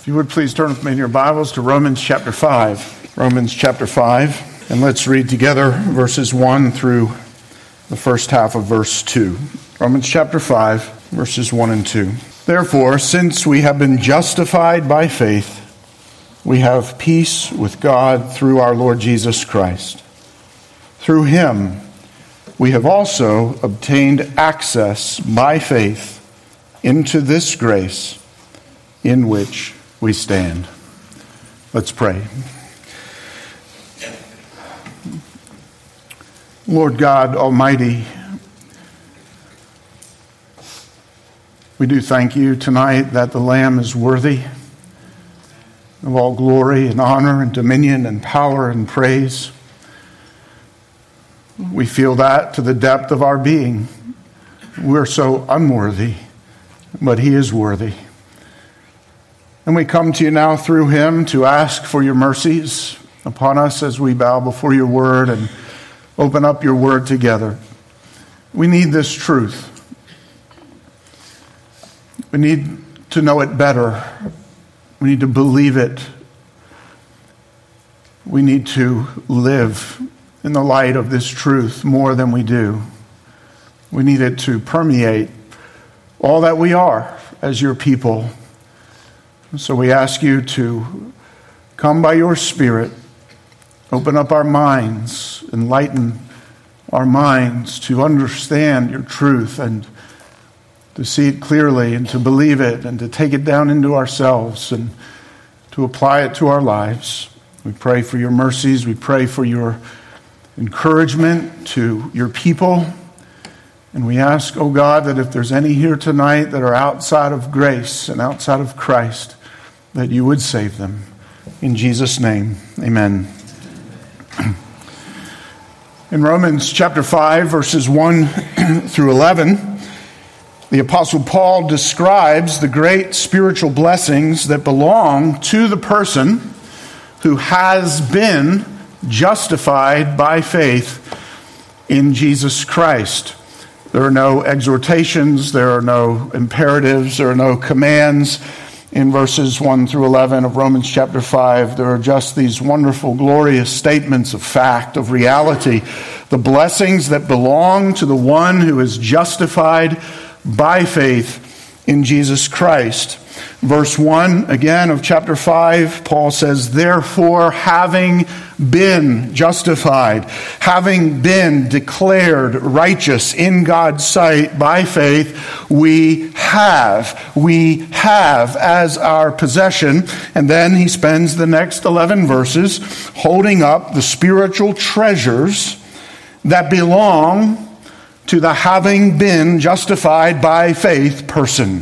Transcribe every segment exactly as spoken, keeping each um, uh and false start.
If you would please turn with me in your Bibles to Romans chapter five. Romans chapter five. And let's read together verses one through the first half of verse two. Romans chapter five, verses one and two. Therefore, since we have been justified by faith, we have peace with God through our Lord Jesus Christ. Through him, we have also obtained access by faith into this grace in which we stand. Let's pray. Lord God Almighty, we do thank you tonight that the Lamb is worthy of all glory and honor and dominion and power and praise. We feel that to the depth of our being. We're so unworthy, but he is worthy. And we come to you now through him to ask for your mercies upon us as we bow before your word and open up your word together. We need this truth. We need to know it better. We need to believe it. We need to live in the light of this truth more than we do. We need it to permeate all that we are as your people. So we ask you to come by your Spirit, open up our minds, enlighten our minds to understand your truth and to see it clearly and to believe it and to take it down into ourselves and to apply it to our lives. We pray for your mercies. We pray for your encouragement to your people. And we ask, oh God, that if there's any here tonight that are outside of grace and outside of Christ, that you would save them. In Jesus' name, amen. In Romans chapter five, verses one through eleven, the Apostle Paul describes the great spiritual blessings that belong to the person who has been justified by faith in Jesus Christ. There are no exhortations, there are no imperatives, there are no commands. In verses one through eleven of Romans chapter five, there are just these wonderful, glorious statements of fact, of reality, the blessings that belong to the one who is justified by faith in Jesus Christ. Verse one, again, of chapter five, Paul says, therefore, having been justified, having been declared righteous in God's sight by faith, we have, we have as our possession. And then he spends the next eleven verses holding up the spiritual treasures that belong to the having been justified by faith person.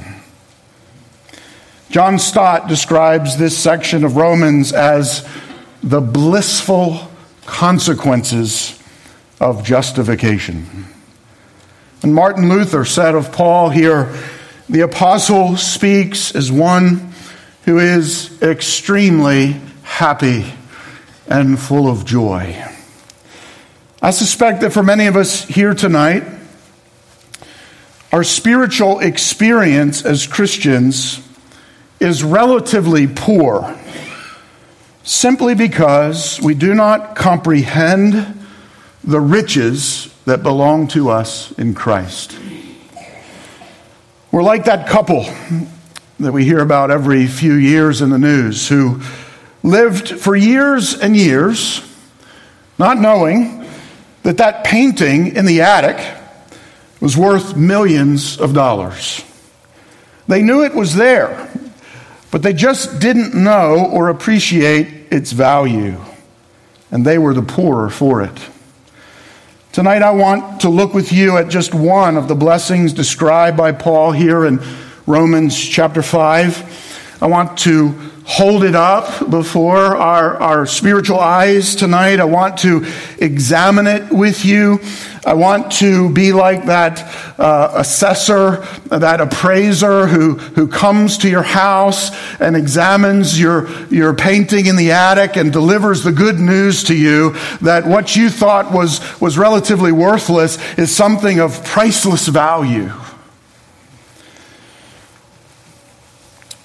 John Stott describes this section of Romans as the blissful consequences of justification. And Martin Luther said of Paul here, the apostle speaks as one who is extremely happy and full of joy. I suspect that for many of us here tonight, our spiritual experience as Christians is relatively poor, simply because we do not comprehend the riches that belong to us in Christ. We're like that couple that we hear about every few years in the news who lived for years and years not knowing that that painting in the attic was worth millions of dollars. They knew it was there, but they just didn't know or appreciate its value, and they were the poorer for it. Tonight I want to look with you at just one of the blessings described by Paul here in Romans chapter five. I want to hold it up before our, our spiritual eyes tonight. I want to examine it with you. I want to be like that uh, assessor, that appraiser who, who comes to your house and examines your, your painting in the attic and delivers the good news to you that what you thought was, was relatively worthless is something of priceless value.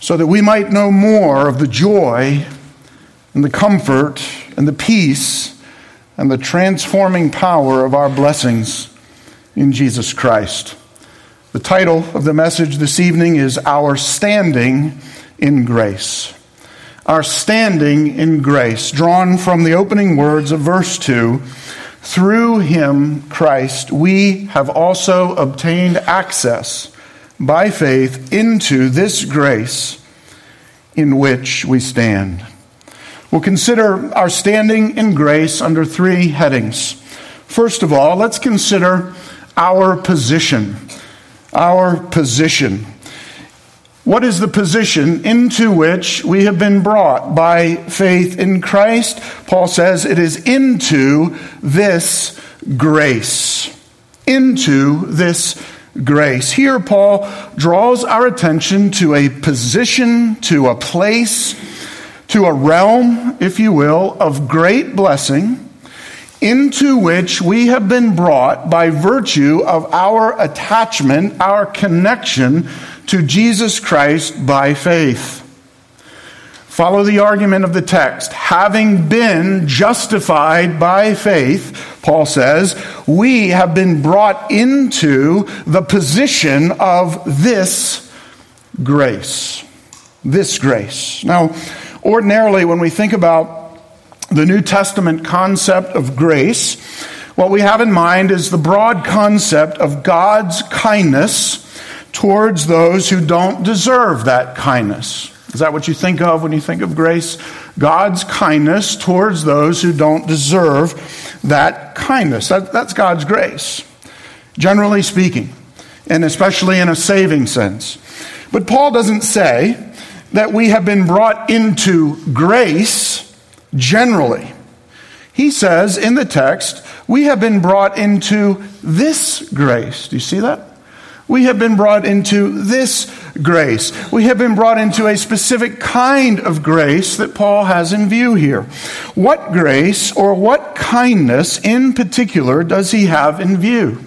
so that we might know more of the joy and the comfort and the peace and the transforming power of our blessings in Jesus Christ. The title of the message this evening is Our Standing in Grace. Our standing in grace, drawn from the opening words of verse two, through him, Christ, we have also obtained access by faith into this grace in which we stand. We'll consider our standing in grace under three headings. First of all, let's consider our position. Our position. What is the position into which we have been brought by faith in Christ? Paul says it is into this grace. Into this grace. Here Paul draws our attention to a position, to a place, to a realm, if you will, of great blessing, into which we have been brought by virtue of our attachment, our connection to Jesus Christ by faith. Follow the argument of the text. Having been justified by faith, Paul says, we have been brought into the position of this grace. This grace. Now, ordinarily, when we think about the New Testament concept of grace, what we have in mind is the broad concept of God's kindness towards those who don't deserve that kindness. Is that what you think of when you think of grace? God's kindness towards those who don't deserve that kindness. That, that's God's grace, generally speaking, and especially in a saving sense. But Paul doesn't say that we have been brought into grace generally. He says in the text, we have been brought into this grace. Do you see that? We have been brought into this grace. We have been brought into a specific kind of grace that Paul has in view here. What grace or what kindness in particular does he have in view?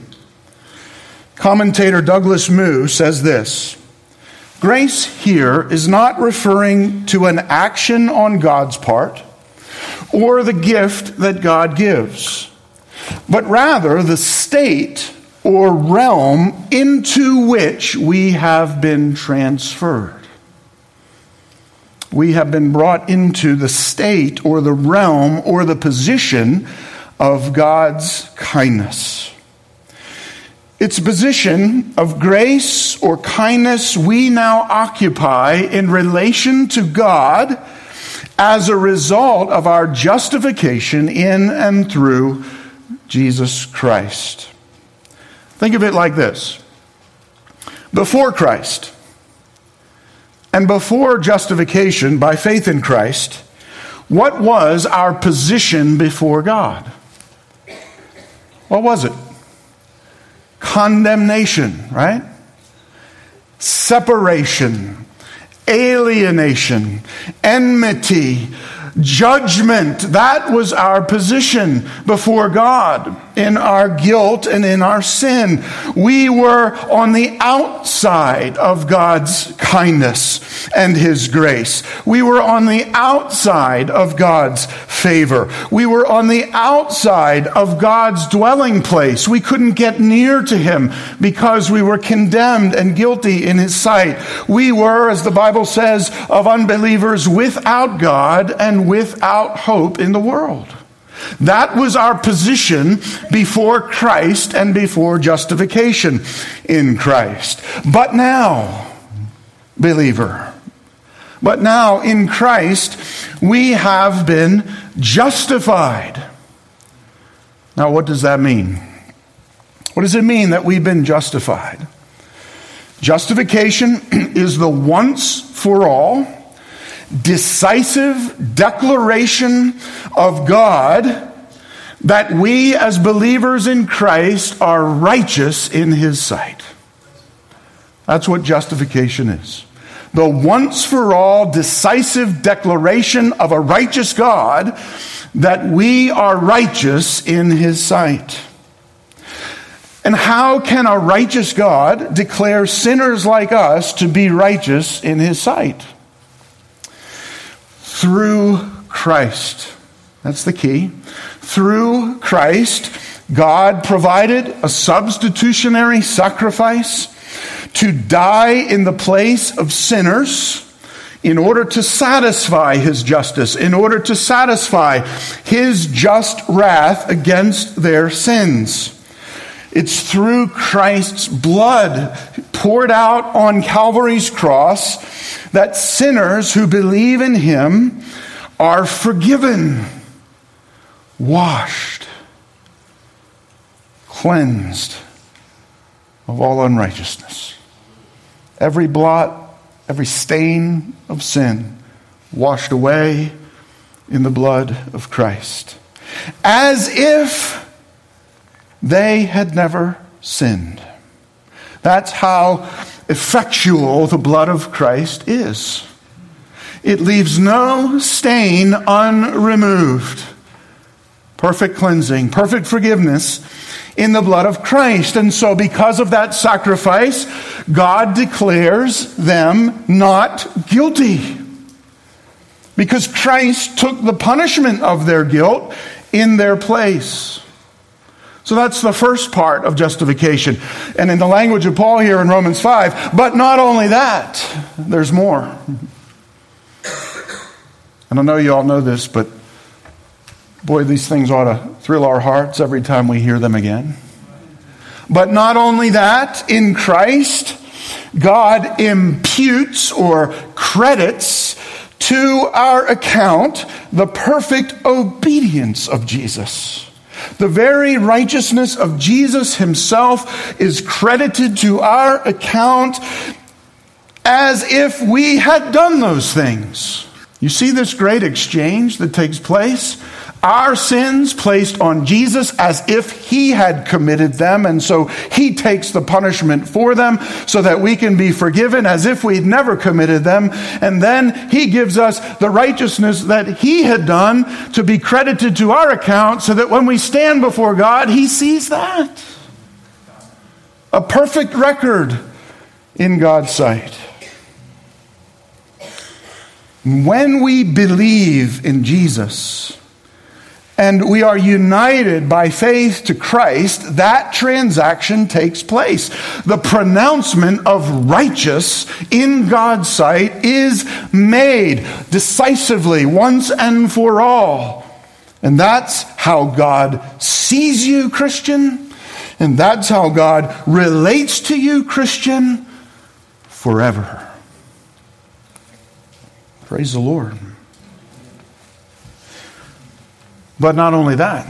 Commentator Douglas Moo says this: grace here is not referring to an action on God's part or the gift that God gives, but rather the state or realm into which we have been transferred. We have been brought into the state or the realm or the position of God's kindness. It's a position of grace or kindness we now occupy in relation to God as a result of our justification in and through Jesus Christ. Think of it like this. Before Christ, and before justification by faith in Christ, what was our position before God? What was it? Condemnation, right? Separation, alienation, enmity, judgment. That was our position before God in our guilt and in our sin. We were on the outside of God's kindness and his grace. We were on the outside of God's favor. We were on the outside of God's dwelling place. We couldn't get near to him because we were condemned and guilty in his sight. We were, as the Bible says, of unbelievers without God and without hope in the world. That was our position before Christ and before justification in Christ. But now, believer, but now in Christ, we have been justified. Now, what does that mean? What does it mean that we've been justified? Justification is the once for all, decisive declaration of God that we as believers in Christ are righteous in his sight. That's what justification is. The once for all decisive declaration of a righteous God that we are righteous in his sight. And how can a righteous God declare sinners like us to be righteous in his sight? Through Christ. That's the key. Through Christ, God provided a substitutionary sacrifice to die in the place of sinners in order to satisfy his justice, in order to satisfy his just wrath against their sins. It's through Christ's blood poured out on Calvary's cross that sinners who believe in him are forgiven, washed, cleansed of all unrighteousness. Every blot, every stain of sin washed away in the blood of Christ, as if they had never sinned. That's how effectual the blood of Christ is. It leaves no stain unremoved. Perfect cleansing, perfect forgiveness in the blood of Christ. And so because of that sacrifice, God declares them not guilty. Because Christ took the punishment of their guilt in their place. So that's the first part of justification. And in the language of Paul here in Romans five, but not only that, there's more. And I know you all know this, but boy, these things ought to thrill our hearts every time we hear them again. But not only that, in Christ, God imputes or credits to our account the perfect obedience of Jesus. The very righteousness of Jesus himself is credited to our account as if we had done those things. You see this great exchange that takes place? Our sins placed on Jesus as if he had committed them, and so he takes the punishment for them so that we can be forgiven as if we'd never committed them. And then he gives us the righteousness that he had done to be credited to our account so that when we stand before God, he sees that. A perfect record in God's sight. When we believe in Jesus and we are united by faith to Christ, that transaction takes place. The pronouncement of righteous in God's sight is made decisively once and for all. And that's how God sees you, Christian. And that's how God relates to you, Christian, forever. Praise the Lord. But not only that.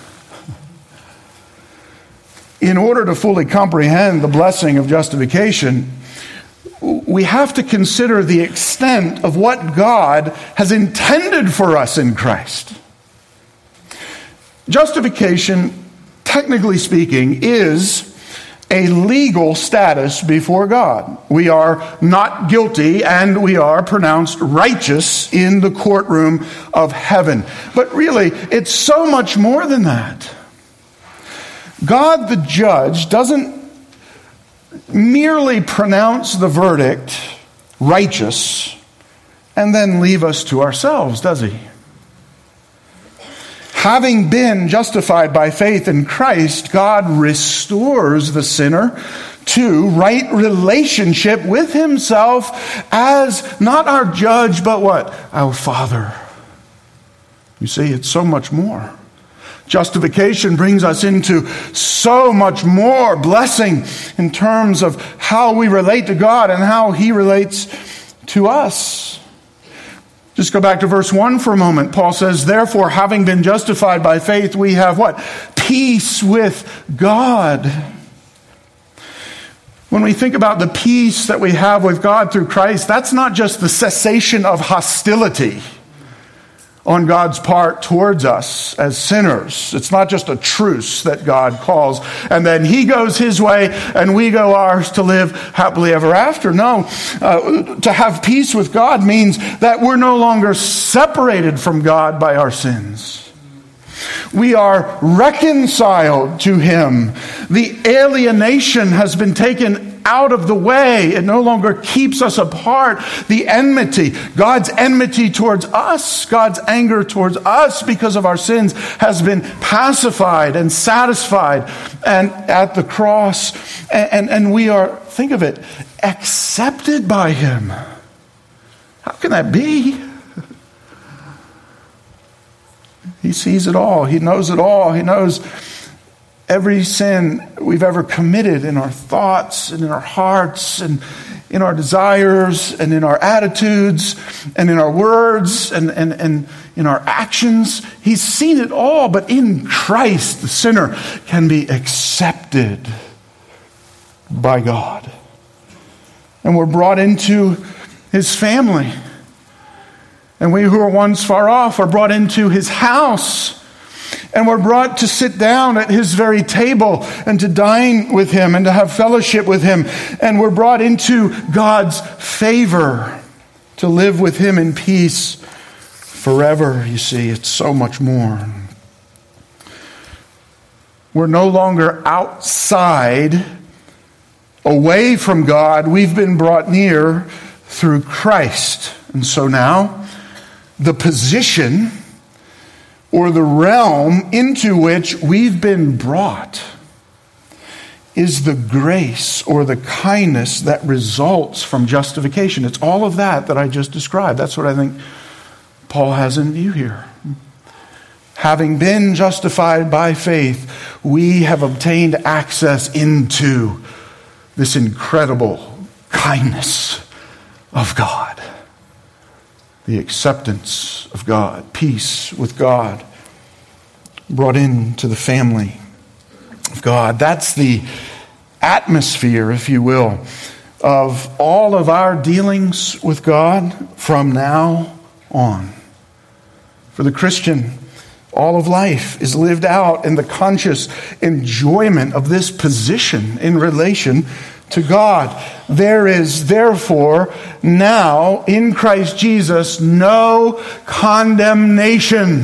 In order to fully comprehend the blessing of justification, we have to consider the extent of what God has intended for us in Christ. Justification, technically speaking, is a legal status before God. We are not guilty and we are pronounced righteous in the courtroom of heaven. But really, it's so much more than that. God the judge doesn't merely pronounce the verdict righteous and then leave us to ourselves, does he? Having been justified by faith in Christ, God restores the sinner to right relationship with himself as not our judge, but what? Our Father. You see, it's so much more. Justification brings us into so much more blessing in terms of how we relate to God and how he relates to us. Just go back to verse one for a moment. Paul says, therefore, having been justified by faith, we have what? Peace with God. When we think about the peace that we have with God through Christ, that's not just the cessation of hostility on God's part towards us as sinners. It's not just a truce that God calls, and then he goes his way and we go ours to live happily ever after. No, uh, to have peace with God means that we're no longer separated from God by our sins. We are reconciled to him. The alienation has been taken out of the way. It no longer keeps us apart. The enmity, God's enmity towards us, God's anger towards us because of our sins has been pacified and satisfied and at the cross. And, and, and we are, think of it, accepted by him. How can that be? He sees it all. He knows it all. He knows every sin we've ever committed in our thoughts and in our hearts and in our desires and in our attitudes and in our words and, and, and in our actions. He's seen it all, but in Christ, the sinner can be accepted by God. And we're brought into his family. And we who are once far off are brought into his house. And we're brought to sit down at his very table and to dine with him and to have fellowship with him. And we're brought into God's favor to live with him in peace forever. You see, it's so much more. We're no longer outside, away from God. We've been brought near through Christ. And so now, the position or the realm into which we've been brought is the grace or the kindness that results from justification. It's all of that that I just described. That's what I think Paul has in view here. Having been justified by faith, we have obtained access into this incredible kindness of God. The acceptance of God, peace with God, brought into the family of God. That's the atmosphere, if you will, of all of our dealings with God from now on. For the Christian, all of life is lived out in the conscious enjoyment of this position in relation to God. There is therefore now in Christ Jesus no condemnation.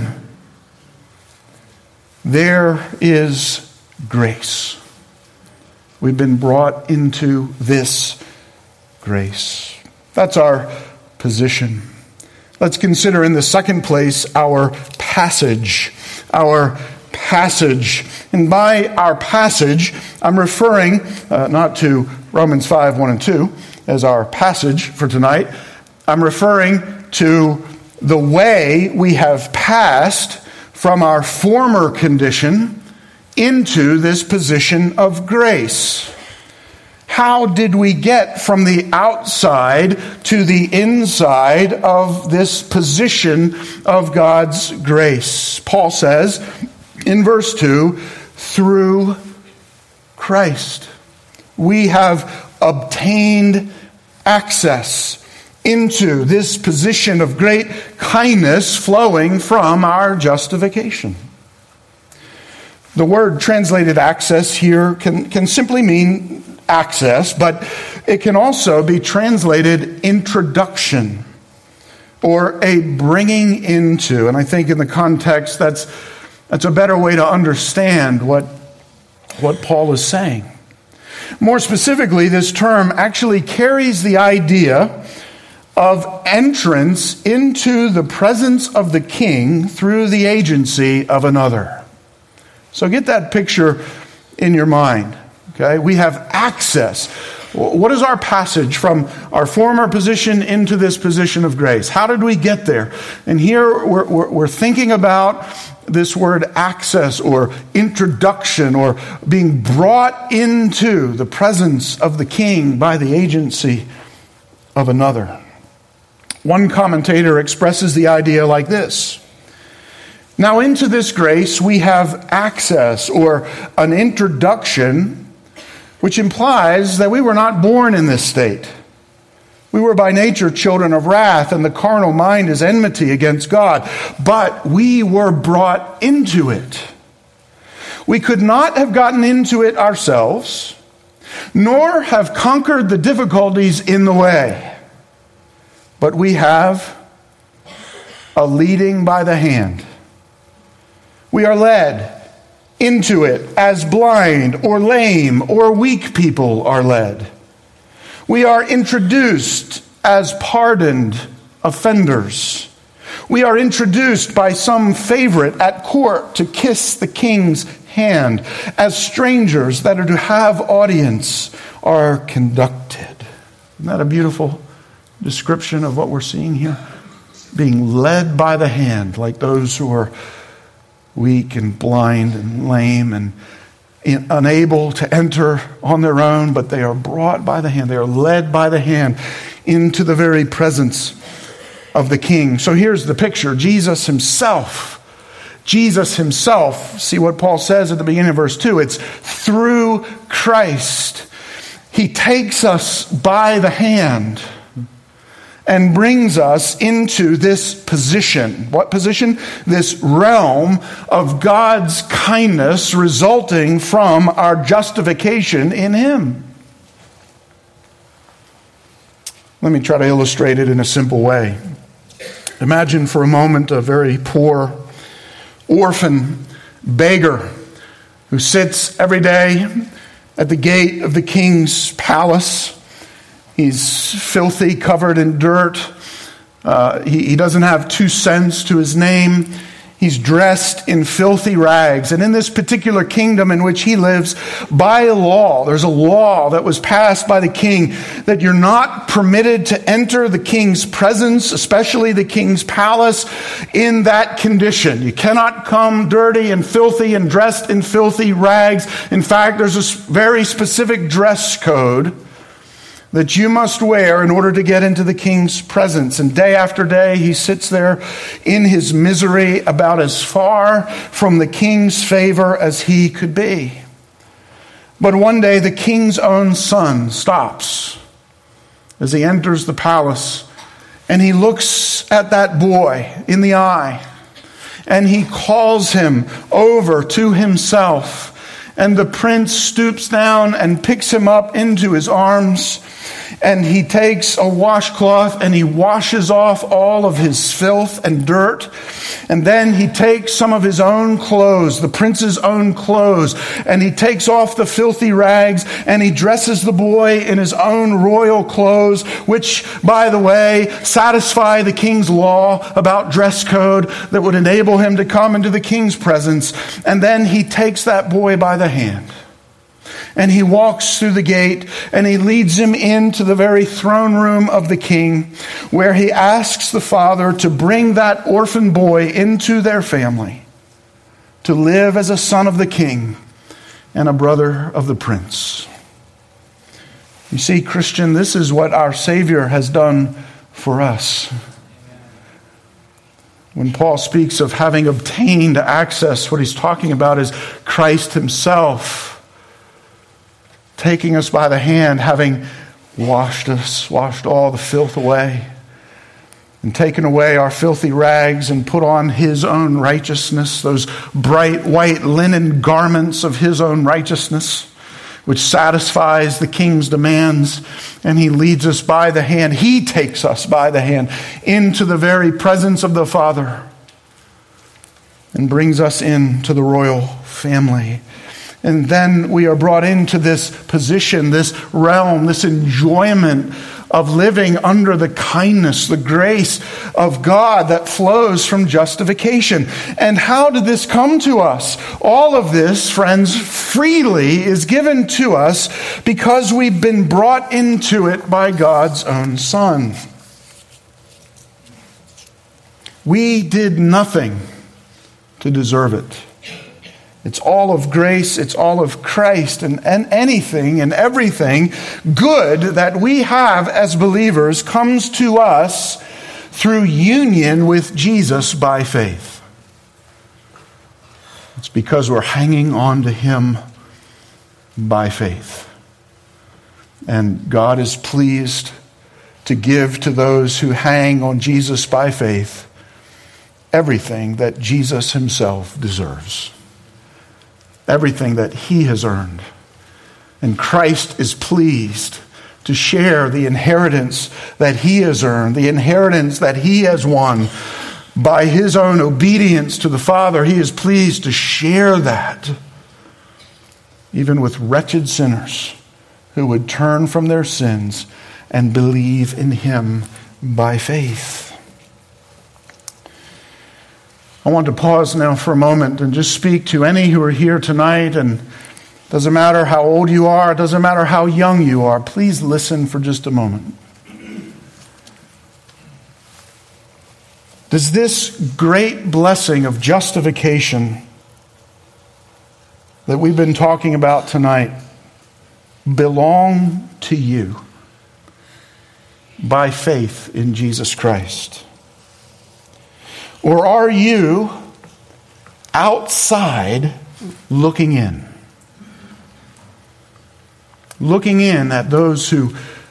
There is grace. We've been brought into this grace. That's our position. Let's consider in the second place our passage. Our passage. And by our passage, I'm referring uh, not to Romans five, one and two as our passage for tonight. I'm referring to the way we have passed from our former condition into this position of grace. How did we get from the outside to the inside of this position of God's grace? Paul says in verse two, through Christ, we have obtained access into this position of great kindness flowing from our justification. The word translated access here can, can simply mean access, but it can also be translated introduction or a bringing into. And I think in the context that's that's a better way to understand what, what Paul is saying. More specifically, this term actually carries the idea of entrance into the presence of the king through the agency of another. So get that picture in your mind. Okay, we have access. What is our passage from our former position into this position of grace? How did we get there? And here we're, we're, we're thinking about this word access or introduction or being brought into the presence of the king by the agency of another. One commentator expresses the idea like this. Now into this grace we have access or an introduction, which implies that we were not born in this state. We were by nature children of wrath, and the carnal mind is enmity against God. But we were brought into it. We could not have gotten into it ourselves, nor have conquered the difficulties in the way. But we have a leading by the hand. We are led into it as blind or lame or weak people are led. We are introduced as pardoned offenders. We are introduced by some favorite at court to kiss the king's hand, as strangers that are to have audience are conducted. Isn't that a beautiful description of what we're seeing here? Being led by the hand, like those who are weak and blind and lame and in, unable to enter on their own, but they are brought by the hand. They are led by the hand into the very presence of the King. So here's the picture. Jesus himself, Jesus himself, see what Paul says at the beginning of verse two, it's through Christ. He takes us by the hand and brings us into this position. What position? This realm of God's kindness resulting from our justification in him. Let me try to illustrate it in a simple way. Imagine for a moment a very poor orphan beggar who sits every day at the gate of the king's palace. He's filthy, covered in dirt. Uh, he, he doesn't have two cents to his name. He's dressed in filthy rags. And in this particular kingdom in which he lives, by law, there's a law that was passed by the king that you're not permitted to enter the king's presence, especially the king's palace, in that condition. You cannot come dirty and filthy and dressed in filthy rags. In fact, there's a very specific dress code that you must wear in order to get into the king's presence. And day after day, he sits there in his misery, about as far from the king's favor as he could be. But one day, the king's own son stops as he enters the palace, and he looks at that boy in the eye, and he calls him over to himself. And the prince stoops down and picks him up into his arms. And he takes a washcloth and he washes off all of his filth and dirt. And then he takes some of his own clothes, the prince's own clothes, and he takes off the filthy rags and he dresses the boy in his own royal clothes, which, by the way, satisfy the king's law about dress code that would enable him to come into the king's presence. And then he takes that boy by the hand. And he walks through the gate and he leads him into the very throne room of the king, where he asks the father to bring that orphan boy into their family, to live as a son of the king and a brother of the prince. You see, Christian, this is what our Savior has done for us. When Paul speaks of having obtained access, what he's talking about is Christ himself taking us by the hand, having washed us, washed all the filth away, and taken away our filthy rags and put on his own righteousness, those bright white linen garments of his own righteousness, which satisfies the king's demands. And he leads us by the hand. He takes us by the hand into the very presence of the Father and brings us into the royal family. And then we are brought into this position, this realm, this enjoyment of living under the kindness, the grace of God that flows from justification. And how did this come to us? All of this, friends, freely is given to us because we've been brought into it by God's own Son. We did nothing to deserve it. It's all of grace, it's all of Christ, and, and anything and everything good that we have as believers comes to us through union with Jesus by faith. It's because we're hanging on to him by faith. And God is pleased to give to those who hang on Jesus by faith everything that Jesus himself deserves. Everything that he has earned. And Christ is pleased to share the inheritance that he has earned, the inheritance that he has won by his own obedience to the Father, he is pleased to share that even with wretched sinners who would turn from their sins and believe in him by faith. I want to pause now for a moment and just speak to any who are here tonight, and it doesn't matter how old you are, it doesn't matter how young you are, please listen for just a moment. Does this great blessing of justification that we've been talking about tonight belong to you by faith in Jesus Christ? Or are you outside looking in? Looking in at those who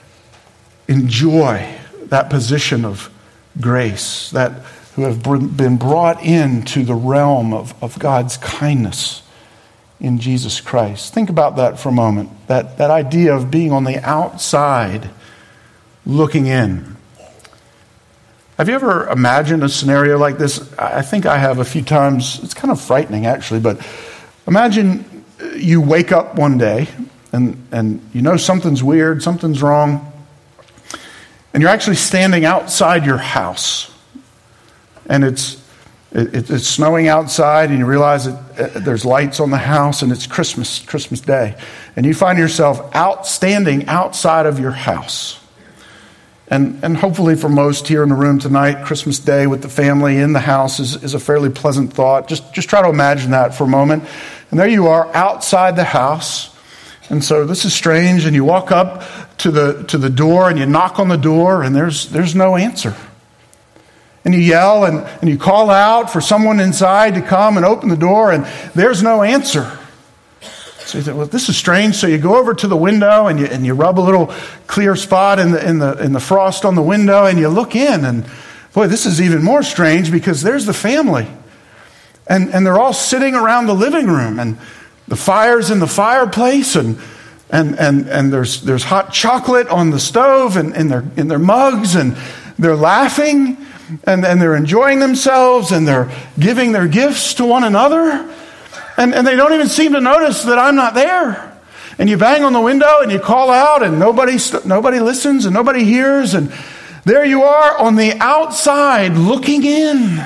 enjoy that position of grace, that who have been brought into the realm of, of God's kindness in Jesus Christ. Think about that for a moment. That, that idea of being on the outside looking in. Have you ever imagined a scenario like this? I think I have a few times. It's kind of frightening, actually, but imagine you wake up one day and, and you know something's weird, something's wrong, and you're actually standing outside your house, and it's it, it's snowing outside, and you realize that there's lights on the house, and it's Christmas, Christmas Day, and you find yourself out standing outside of your house. And and hopefully for most here in the room tonight, Christmas Day with the family in the house is, is a fairly pleasant thought. Just, just try to imagine that for a moment. And there you are outside the house. And so this is strange. And you walk up to the to the door and you knock on the door and there's there's no answer. And you yell and, and you call out for someone inside to come and open the door, and there's no answer. So you think, well, this is strange. So you go over to the window and you and you rub a little clear spot in the in the in the frost on the window, and you look in, and boy, this is even more strange because there's the family. And and they're all sitting around the living room, and the fire's in the fireplace, and and and and there's there's hot chocolate on the stove, and in their in their mugs, and they're laughing, and, and they're enjoying themselves, and they're giving their gifts to one another. And, and they don't even seem to notice that I'm not there. And you bang on the window and you call out, and nobody nobody listens and nobody hears. And there you are on the outside looking in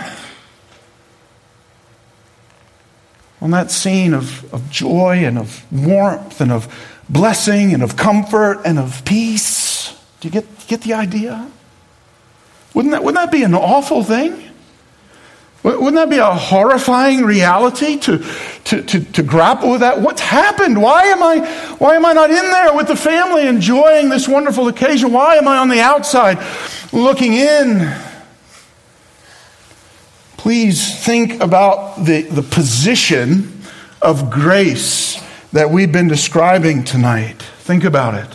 on that scene of, of joy and of warmth and of blessing and of comfort and of peace. Do you get, get the idea? Wouldn't that, wouldn't that be an awful thing? Wouldn't that be a horrifying reality to, to, to, to grapple with that? What's happened? Why am I why am I not in there with the family enjoying this wonderful occasion? Why am I on the outside looking in? Please think about the, the position of grace that we've been describing tonight. Think about it.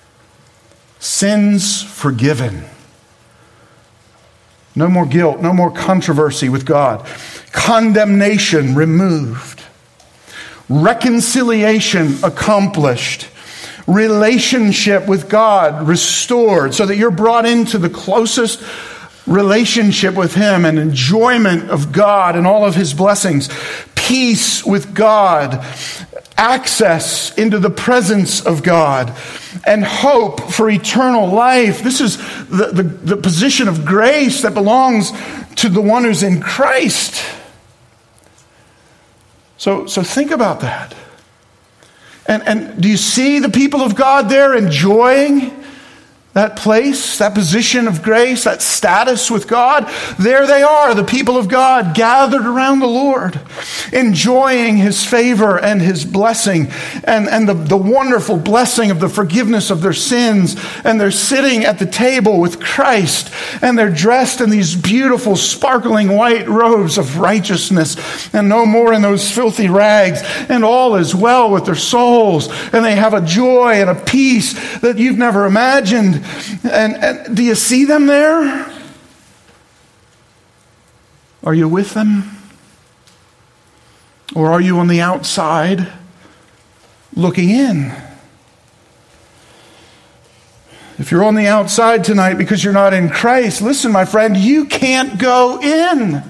Sins forgiven. No more guilt, no more controversy with God. Condemnation removed. Reconciliation accomplished. Relationship with God restored so that you're brought into the closest relationship with Him and enjoyment of God and all of His blessings. Peace with God. Access into the presence of God, and hope for eternal life. This is the, the, the position of grace that belongs to the one who's in Christ. So, so think about that. And, and do you see the people of God there enjoying that place, that position of grace, that status with God? There they are, the people of God gathered around the Lord, enjoying His favor and His blessing, and, and the, the wonderful blessing of the forgiveness of their sins. And they're sitting at the table with Christ, and they're dressed in these beautiful, sparkling white robes of righteousness, and no more in those filthy rags. And all is well with their souls, and they have a joy and a peace that you've never imagined. And, and do you see them there? Are you with them? Or are you on the outside looking in? If If you're on the outside tonight because you're not in Christ, listen, my friend, you can't go in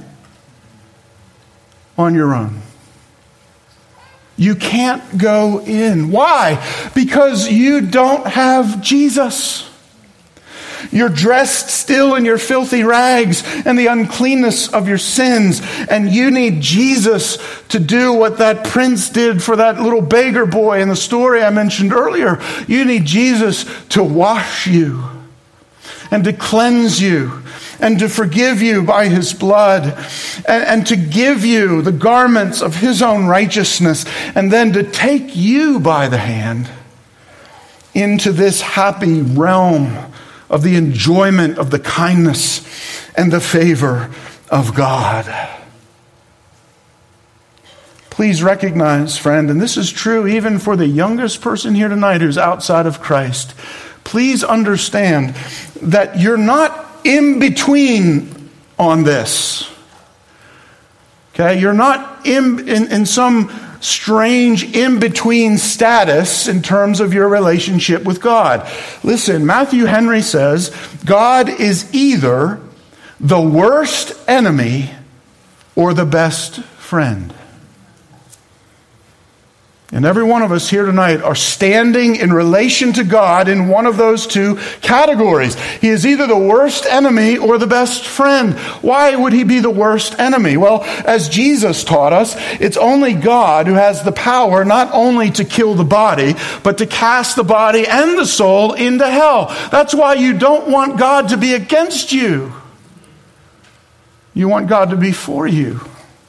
on your own. You can't go in. Why? Because you don't have Jesus. You're dressed still in your filthy rags and the uncleanness of your sins. And you need Jesus to do what that prince did for that little beggar boy in the story I mentioned earlier. You need Jesus to wash you and to cleanse you and to forgive you by his blood and, and to give you the garments of his own righteousness and then to take you by the hand into this happy realm of the enjoyment of the kindness and the favor of God. Please recognize, friend, and this is true even for the youngest person here tonight who's outside of Christ, please understand that you're not in between on this. Okay? You're not in, in, in some strange in-between status in terms of your relationship with God. Listen, Matthew Henry says, God is either the worst enemy or the best friend. And every one of us here tonight are standing in relation to God in one of those two categories. He is either the worst enemy or the best friend. Why would he be the worst enemy? Well, as Jesus taught us, it's only God who has the power not only to kill the body, but to cast the body and the soul into hell. That's why you don't want God to be against you. You want God to be for you.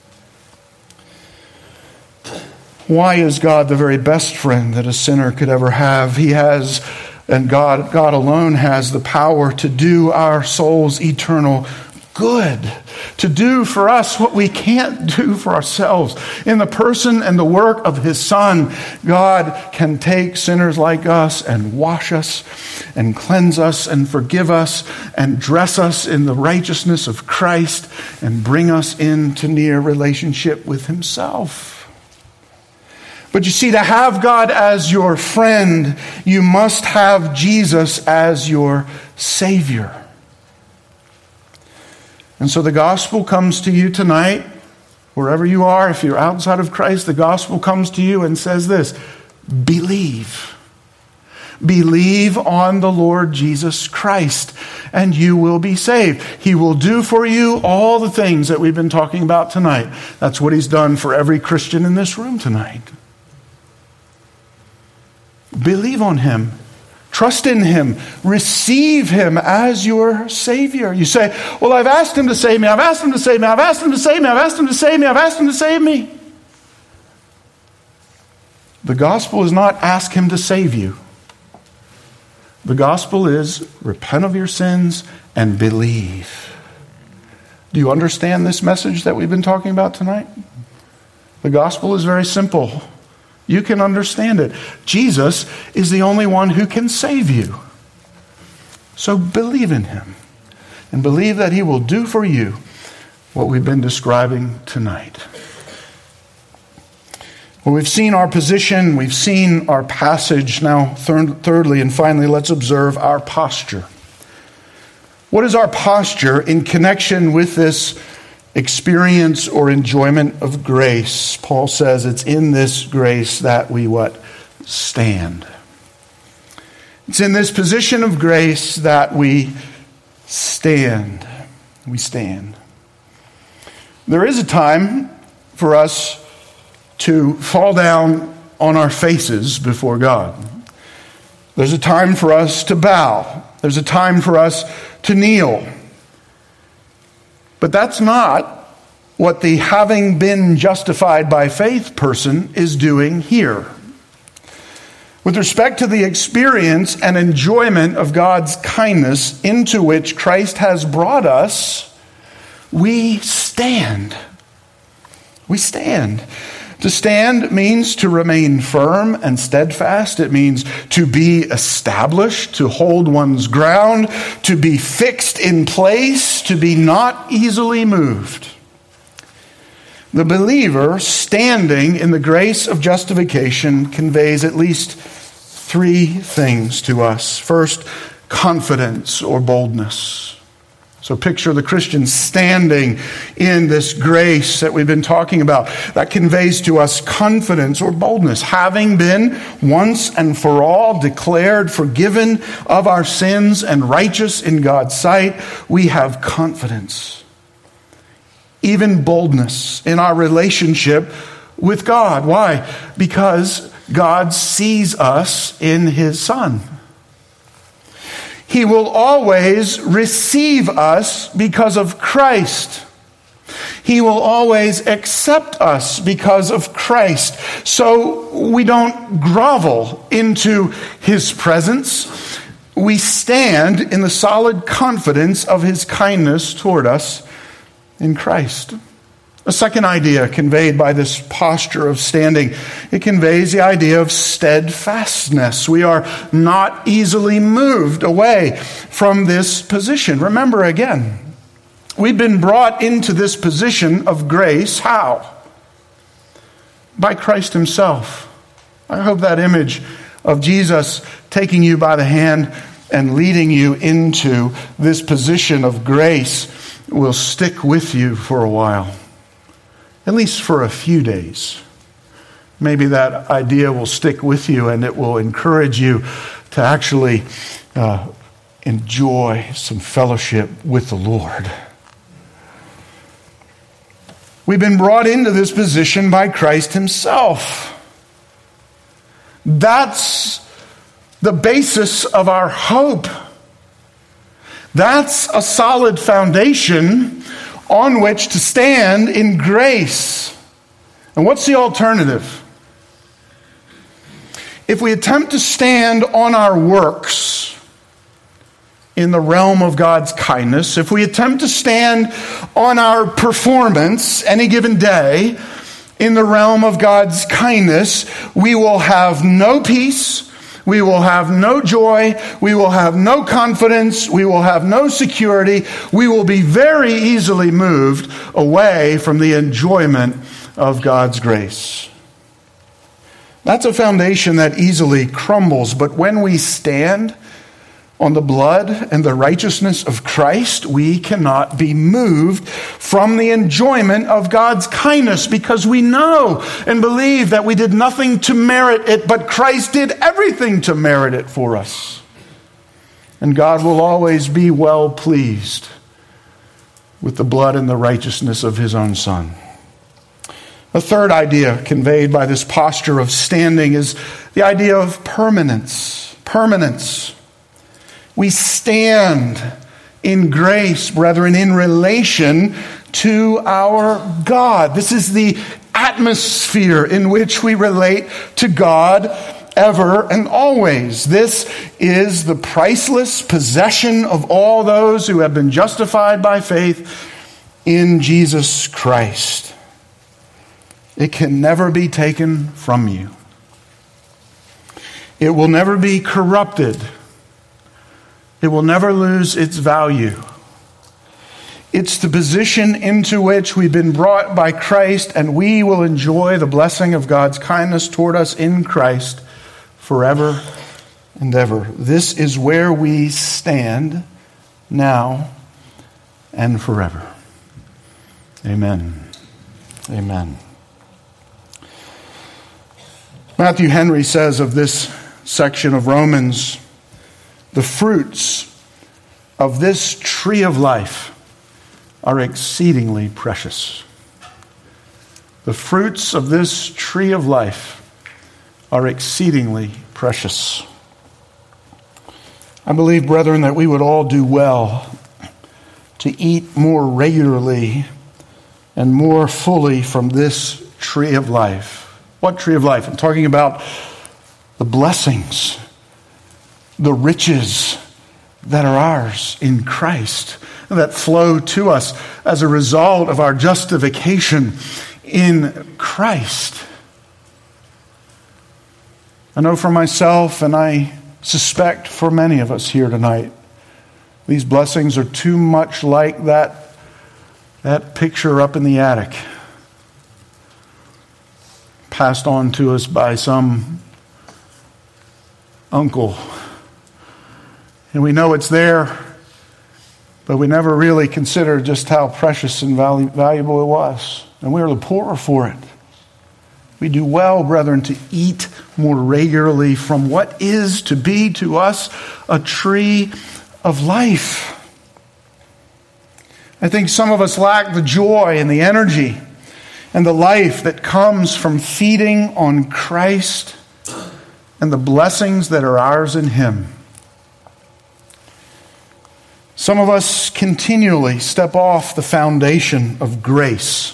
Why is God the very best friend that a sinner could ever have? He has, and God, God alone has the power to do our souls eternal good, to do for us what we can't do for ourselves. In the person and the work of his Son, God can take sinners like us and wash us and cleanse us and forgive us and dress us in the righteousness of Christ and bring us into near relationship with himself. But you see, to have God as your friend, you must have Jesus as your Savior. And so the gospel comes to you tonight, wherever you are. If you're outside of Christ, the gospel comes to you and says this: believe. Believe on the Lord Jesus Christ, and you will be saved. He will do for you all the things that we've been talking about tonight. That's what he's done for every Christian in this room tonight. Believe on him. Trust in him. Receive him as your Savior. You say, well, I've asked him to save me. I've asked him to save me. I've asked him to save me. I've asked him to save me. I've asked him to save me. The gospel is not ask him to save you. The gospel is repent of your sins and believe. Do you understand this message that we've been talking about tonight? The gospel is very simple. You can understand it. Jesus is the only one who can save you. So believe in him and believe that he will do for you what we've been describing tonight. Well, we've seen our position, we've seen our passage. Now, third, thirdly and finally, let's observe our posture. What is our posture in connection with this experience or enjoyment of grace? Paul says it's in this grace that we what? Stand. It's in this position of grace that we stand. We stand. There is a time for us to fall down on our faces before God. There's a time for us to bow. There's a time for us to kneel. But that's not what the having been justified by faith person is doing here. With respect to the experience and enjoyment of God's kindness into which Christ has brought us, we stand. We stand. To stand means to remain firm and steadfast. It means to be established, to hold one's ground, to be fixed in place, to be not easily moved. The believer standing in the grace of justification conveys at least three things to us. First, confidence or boldness. So picture the Christian standing in this grace that we've been talking about that conveys to us confidence or boldness. Having been once and for all declared forgiven of our sins and righteous in God's sight, we have confidence, even boldness in our relationship with God. Why? Because God sees us in His Son. He will always receive us because of Christ. He will always accept us because of Christ. So we don't grovel into His presence. We stand in the solid confidence of His kindness toward us in Christ. A second idea conveyed by this posture of standing, it conveys the idea of steadfastness. We are not easily moved away from this position. Remember again, we've been brought into this position of grace. How? By Christ Himself. I hope that image of Jesus taking you by the hand and leading you into this position of grace will stick with you for a while. At least for a few days. Maybe that idea will stick with you and it will encourage you to actually uh, enjoy some fellowship with the Lord. We've been brought into this position by Christ Himself. That's the basis of our hope. That's a solid foundation on which to stand in grace. And what's the alternative? If we attempt to stand on our works in the realm of God's kindness, if we attempt to stand on our performance any given day in the realm of God's kindness, we will have no peace. We will have no joy. We will have no confidence. We will have no security. We will be very easily moved away from the enjoyment of God's grace. That's a foundation that easily crumbles. But when we stand on the blood and the righteousness of Christ, we cannot be moved from the enjoyment of God's kindness because we know and believe that we did nothing to merit it, but Christ did everything to merit it for us. And God will always be well pleased with the blood and the righteousness of His own Son. A third idea conveyed by this posture of standing is the idea of permanence. Permanence. We stand in grace, brethren, in relation to our God. This is the atmosphere in which we relate to God ever and always. This is the priceless possession of all those who have been justified by faith in Jesus Christ. It can never be taken from you. It will never be corrupted. It will never lose its value. It's the position into which we've been brought by Christ, and we will enjoy the blessing of God's kindness toward us in Christ forever and ever. This is where we stand now and forever. Amen. Amen. Matthew Henry says of this section of Romans, the fruits of this tree of life are exceedingly precious. The fruits of this tree of life are exceedingly precious. I believe, brethren, that we would all do well to eat more regularly and more fully from this tree of life. What tree of life? I'm talking about the blessings, the riches that are ours in Christ, that flow to us as a result of our justification in Christ. I know for myself, and I suspect for many of us here tonight, these blessings are too much like that, that picture up in the attic, passed on to us by some uncle And we know it's there, but we never really consider just how precious and valuable it was. And we are the poorer for it. We do well, brethren, to eat more regularly from what is to be to us a tree of life. I think some of us lack the joy and the energy and the life that comes from feeding on Christ and the blessings that are ours in Him. Some of us continually step off the foundation of grace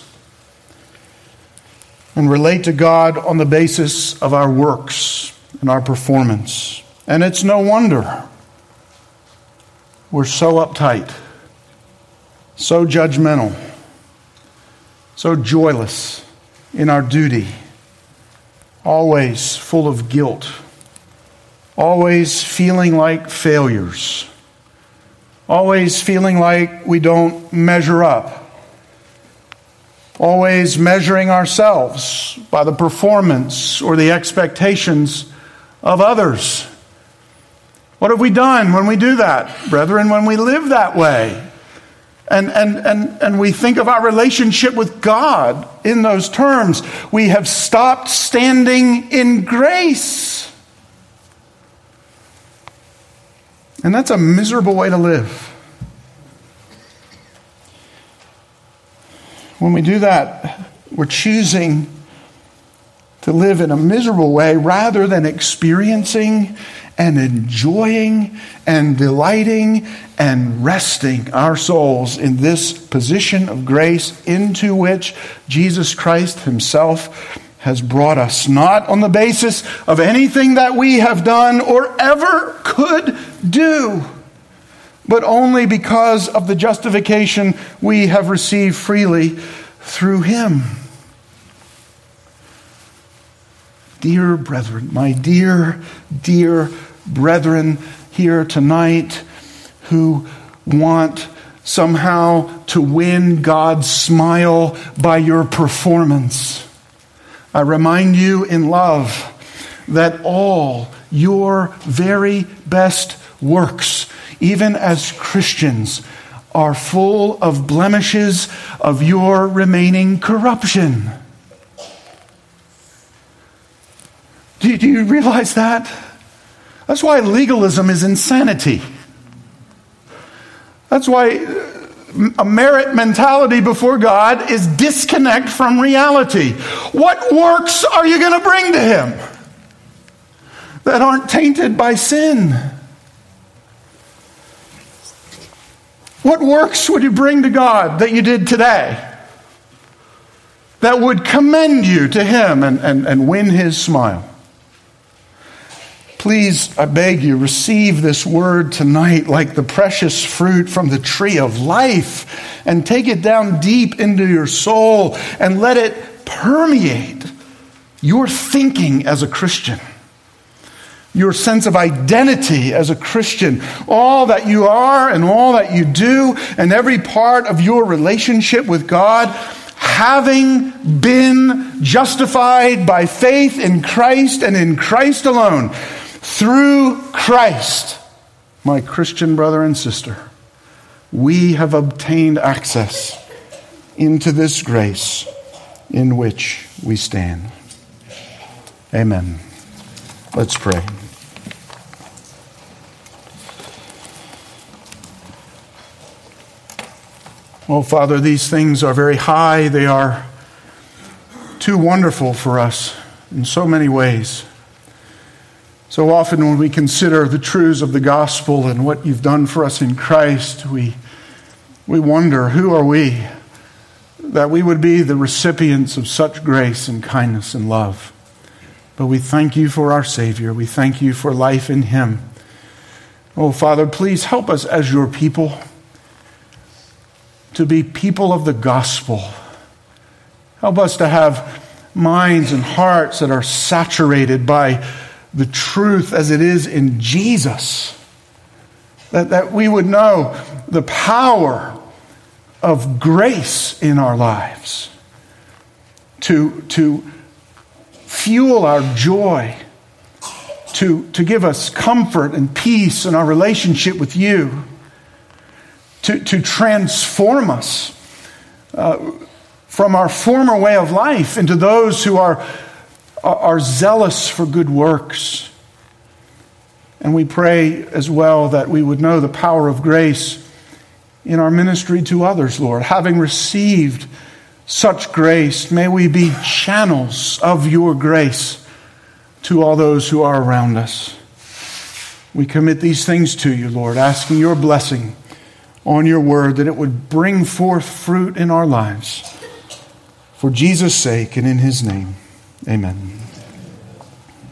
and relate to God on the basis of our works and our performance. And it's no wonder we're so uptight, so judgmental, so joyless in our duty, always full of guilt, always feeling like failures, always feeling like we don't measure up, always measuring ourselves by the performance or the expectations of others. What have we done when we do that, brethren, when we live that way? And, and, and, and we think of our relationship with God in those terms. We have stopped standing in grace. And that's a miserable way to live. When we do that, we're choosing to live in a miserable way rather than experiencing and enjoying and delighting and resting our souls in this position of grace into which Jesus Christ Himself has brought us, not on the basis of anything that we have done or ever could do, but only because of the justification we have received freely through Him. Dear brethren, my dear, dear brethren here tonight who want somehow to win God's smile by your performance, I remind you in love that all your very best works, even as Christians, are full of blemishes of your remaining corruption. Do, do you realize that? That's why legalism is insanity. That's why a merit mentality before God is disconnect from reality. What works are you going to bring to Him that aren't tainted by sin? What works would you bring to God that you did today that would commend you to Him and, and, and win His smile? Please, I beg you, receive this word tonight like the precious fruit from the tree of life and take it down deep into your soul and let it permeate your thinking as a Christian, your sense of identity as a Christian, all that you are and all that you do and every part of your relationship with God, having been justified by faith in Christ and in Christ alone. Through Christ, my Christian brother and sister, we have obtained access into this grace in which we stand. Amen. Let's pray. Oh, Father, these things are very high. They are too wonderful for us in so many ways. So often when we consider the truths of the gospel and what you've done for us in Christ, we, we wonder, who are we that we would be the recipients of such grace and kindness and love? But we thank you for our Savior. We thank you for life in Him. Oh, Father, please help us as your people to be people of the gospel. Help us to have minds and hearts that are saturated by the truth as it is in Jesus. That, that we would know the power of grace in our lives to, to fuel our joy, to, to give us comfort and peace in our relationship with you, to, to transform us uh, from our former way of life into those who are, are, are zealous for good works. And we pray as well that we would know the power of grace in our ministry to others, Lord. Having received such grace, may we be channels of your grace to all those who are around us. We commit these things to you, Lord, asking your blessing on your word, that it would bring forth fruit in our lives. For Jesus' sake and in his name, amen.